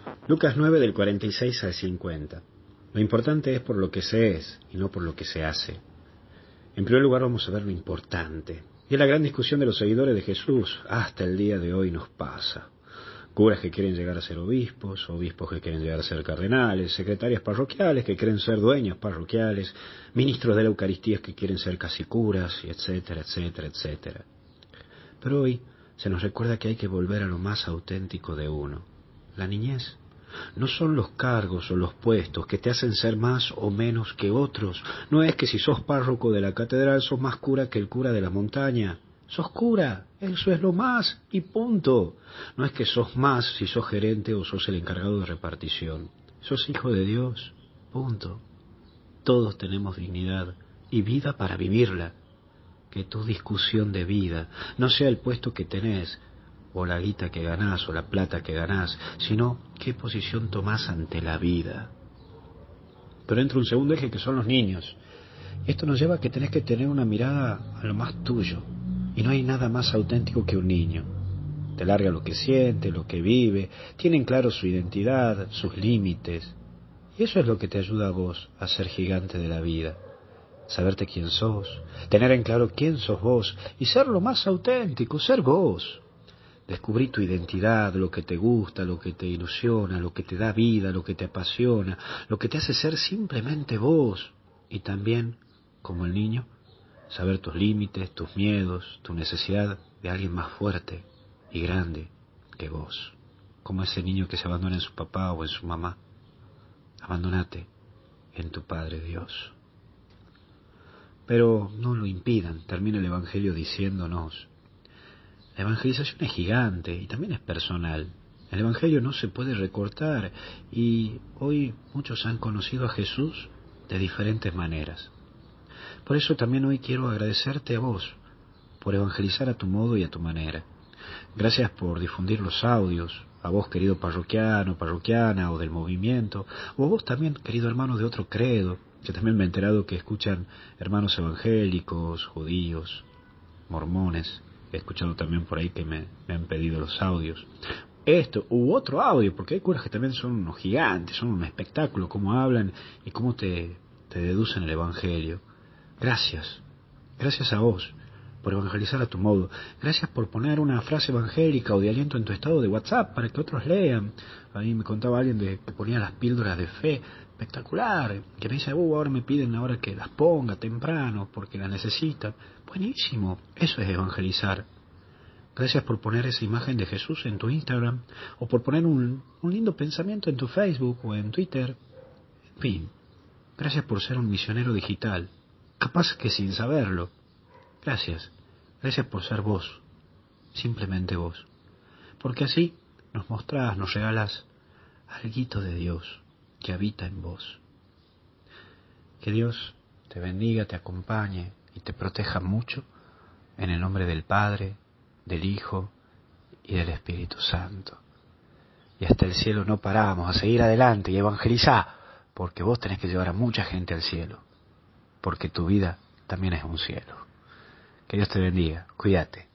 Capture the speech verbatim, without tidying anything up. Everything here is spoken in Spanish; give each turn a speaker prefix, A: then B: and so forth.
A: Lucas nueve del cuarenta y seis al cincuenta. Lo importante es por lo que se es y no por lo que se hace. En primer lugar vamos a ver lo importante. Y es la gran discusión de los seguidores de Jesús. Hasta el día de hoy nos pasa. Curas que quieren llegar a ser obispos, obispos que quieren llegar a ser cardenales, secretarias parroquiales que quieren ser dueños parroquiales, ministros de la Eucaristía que quieren ser casi curas, y etcétera, etcétera, etcétera. Pero hoy se nos recuerda que hay que volver a lo más auténtico de uno, la niñez. No son los cargos o los puestos que te hacen ser más o menos que otros. No es que si sos párroco de la catedral sos más cura que el cura de la montaña. Sos cura, eso es lo más y punto. No es que sos más si sos gerente o sos el encargado de repartición. Sos hijo de Dios, punto. Todos tenemos dignidad y vida para vivirla. Que tu discusión de vida no sea el puesto que tenés, o la guita que ganás, o la plata que ganás, sino qué posición tomás ante la vida. Pero entra un segundo eje que son los niños. Esto nos lleva a que tenés que tener una mirada a lo más tuyo. Y no hay nada más auténtico que un niño. Te larga lo que siente, lo que vive, tienen claro su identidad, sus límites. Y eso es lo que te ayuda a vos a ser gigante de la vida. Saberte quién sos, tener en claro quién sos vos y ser lo más auténtico, ser vos. Descubrir tu identidad, lo que te gusta, lo que te ilusiona, lo que te da vida, lo que te apasiona, lo que te hace ser simplemente vos. Y también, como el niño, saber tus límites, tus miedos, tu necesidad de alguien más fuerte y grande que vos. Como ese niño que se abandona en su papá o en su mamá. Abandonate en tu Padre Dios. Pero no lo impidan, termina el Evangelio diciéndonos: la evangelización es gigante y también es personal. El Evangelio no se puede recortar y hoy muchos han conocido a Jesús de diferentes maneras. Por eso también hoy quiero agradecerte a vos por evangelizar a tu modo y a tu manera. Gracias por difundir los audios, a vos querido parroquiano, parroquiana o del movimiento, o a vos también querido hermano de otro credo, que también me he enterado que escuchan hermanos evangélicos, judíos, mormones. He escuchado también por ahí que me, me han pedido los audios. Esto u otro audio, porque hay curas que también son unos gigantes, son un espectáculo, cómo hablan y cómo te, te deducen el Evangelio. Gracias, gracias a vos por evangelizar a tu modo. Gracias por poner una frase evangélica o de aliento en tu estado de WhatsApp para que otros lean. Ahí me contaba alguien de que ponía las píldoras de fe. Espectacular, que me dice, uh, ahora me piden ahora que las ponga temprano porque las necesitan. Buenísimo, eso es evangelizar. Gracias por poner esa imagen de Jesús en tu Instagram, o por poner un, un lindo pensamiento en tu Facebook o en Twitter. En fin, gracias por ser un misionero digital, capaz que sin saberlo. Gracias, gracias por ser vos, simplemente vos. Porque así nos mostrás, nos regalás alguito de Dios que habita en vos. Que Dios te bendiga, te acompañe y te proteja mucho, en el nombre del Padre, del Hijo y del Espíritu Santo. Y hasta el cielo no paramos, a seguir adelante y evangelizar, porque vos tenés que llevar a mucha gente al cielo, porque tu vida también es un cielo. Que Dios te bendiga, cuídate.